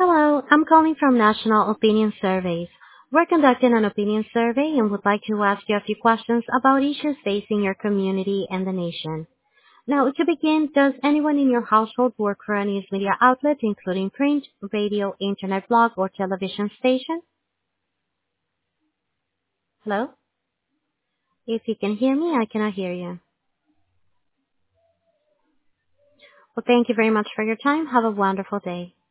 Hello, I'm calling from National Opinion Surveys. We're conducting an opinion survey and would like to ask you a few questions about issues facing your community and the nation. Now, to begin, does anyone in your household work for a news media outlet, including print, radio, internet blog, or television station? Hello? If you can hear me, I cannot hear you. Well, thank you very much for your time. Have a wonderful day.